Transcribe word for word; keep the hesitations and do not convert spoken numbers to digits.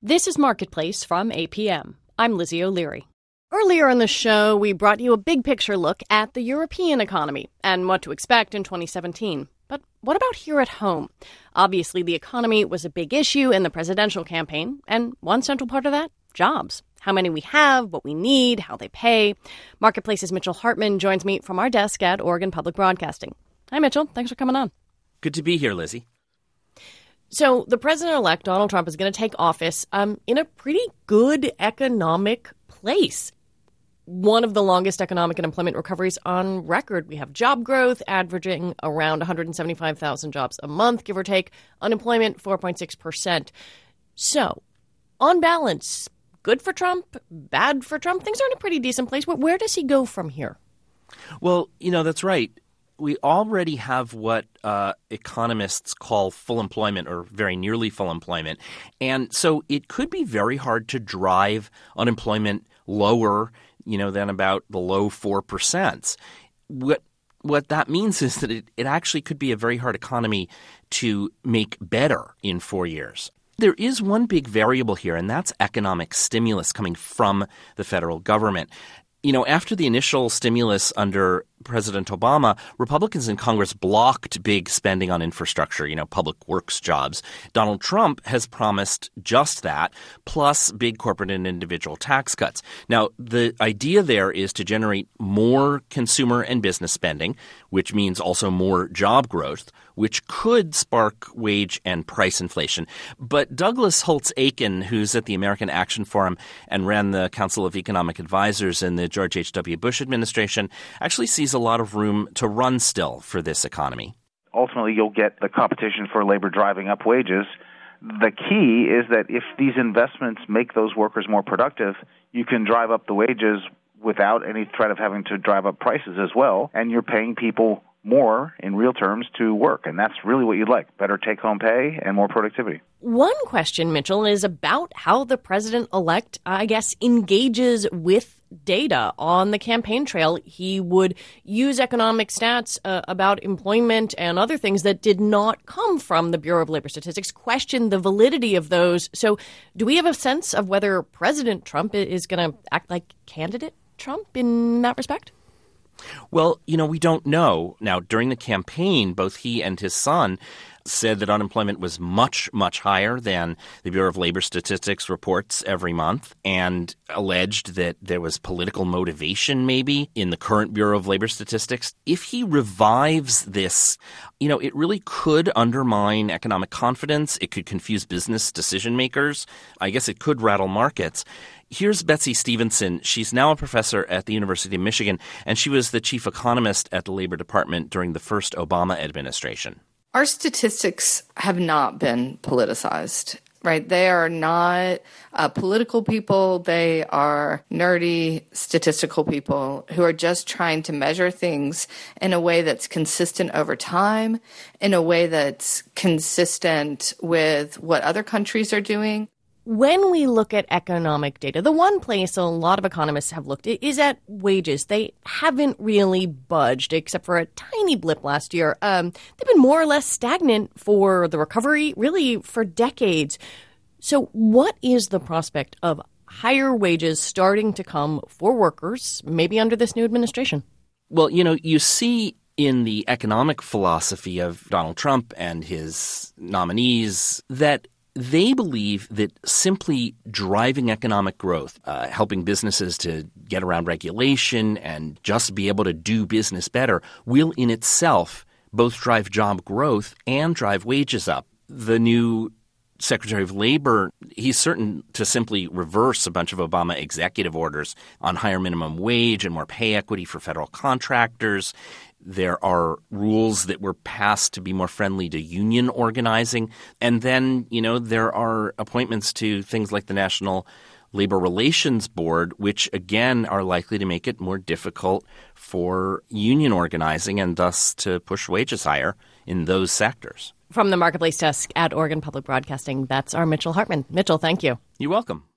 This is Marketplace from A P M. I'm Lizzie O'Leary. Earlier in the show, we brought you a big-picture look at the European economy and what to expect in twenty seventeen. But what about here at home? Obviously, the economy was a big issue in the presidential campaign, and one central part of that, jobs. How many we have, what we need, how they pay. Marketplace's Mitchell Hartman joins me from our desk at Oregon Public Broadcasting. Hi, Mitchell. Thanks for coming on. Good to be here, Lizzie. So the president-elect, Donald Trump, is going to take office um, in a pretty good economic place. One of the longest economic and employment recoveries on record. We have job growth averaging around one hundred seventy-five thousand jobs a month, give or take. Unemployment, four point six percent. So, on balance, good for Trump, bad for Trump. Things are in a pretty decent place. Where does he go from here? Well, you know, that's right. We already have what uh, economists call full employment or very nearly full employment. And so it could be very hard to drive unemployment lower, you know, than about the low four percent. What what that means is that it, it actually could be a very hard economy to make better in four years. There is one big variable here, and that's economic stimulus coming from the federal government. You know, after the initial stimulus under President Obama, Republicans in Congress blocked big spending on infrastructure, you know, public works jobs. Donald Trump has promised just that, plus big corporate and individual tax cuts. Now, the idea there is to generate more consumer and business spending, which means also more job growth, which could spark wage and price inflation. But Douglas Holtz-Eakin, who's at the American Action Forum and ran the Council of Economic Advisors in the George H W. Bush administration, actually sees a lot of room to run still for this economy. Ultimately, you'll get the competition for labor driving up wages. The key is that if these investments make those workers more productive, you can drive up the wages without any threat of having to drive up prices as well, and you're paying people more in real terms to work. And that's really what you'd like, better take-home pay and more productivity. One question, Mitchell, is about how the president-elect, I guess, engages with data on the campaign trail. He would use economic stats uh, about employment and other things that did not come from the Bureau of Labor Statistics, question the validity of those. So do we have a sense of whether President Trump is going to act like candidate Trump in that respect? Well, you know, we don't know. Now, during the campaign, both he and his son said that unemployment was much, much higher than the Bureau of Labor Statistics reports every month, and alleged that there was political motivation maybe in the current Bureau of Labor Statistics. If he revives this, you know, it really could undermine economic confidence. It could confuse business decision makers. I guess it could rattle markets. Here's Betsy Stevenson. She's now a professor at the University of Michigan, and she was the chief economist at the Labor Department during the first Obama administration. Our statistics have not been politicized, right? They are not uh, political people. They are nerdy statistical people who are just trying to measure things in a way that's consistent over time, in a way that's consistent with what other countries are doing. When we look at economic data, the one place a lot of economists have looked at is at wages. They haven't really budged, except for a tiny blip last year. Um, they've been more or less stagnant for the recovery, really for decades. So what is the prospect of higher wages starting to come for workers, maybe under this new administration? Well, you know, you see in the economic philosophy of Donald Trump and his nominees that they believe that simply driving economic growth, uh, helping businesses to get around regulation and just be able to do business better will in itself both drive job growth and drive wages up. The new Secretary of Labor, he's certain to simply reverse a bunch of Obama executive orders on higher minimum wage and more pay equity for federal contractors. There are rules that were passed to be more friendly to union organizing. And then, you know, there are appointments to things like the National Labor Relations Board, which, again, are likely to make it more difficult for union organizing and thus to push wages higher in those sectors. From the Marketplace desk at Oregon Public Broadcasting, that's our Mitchell Hartman. Mitchell, thank you. You're welcome.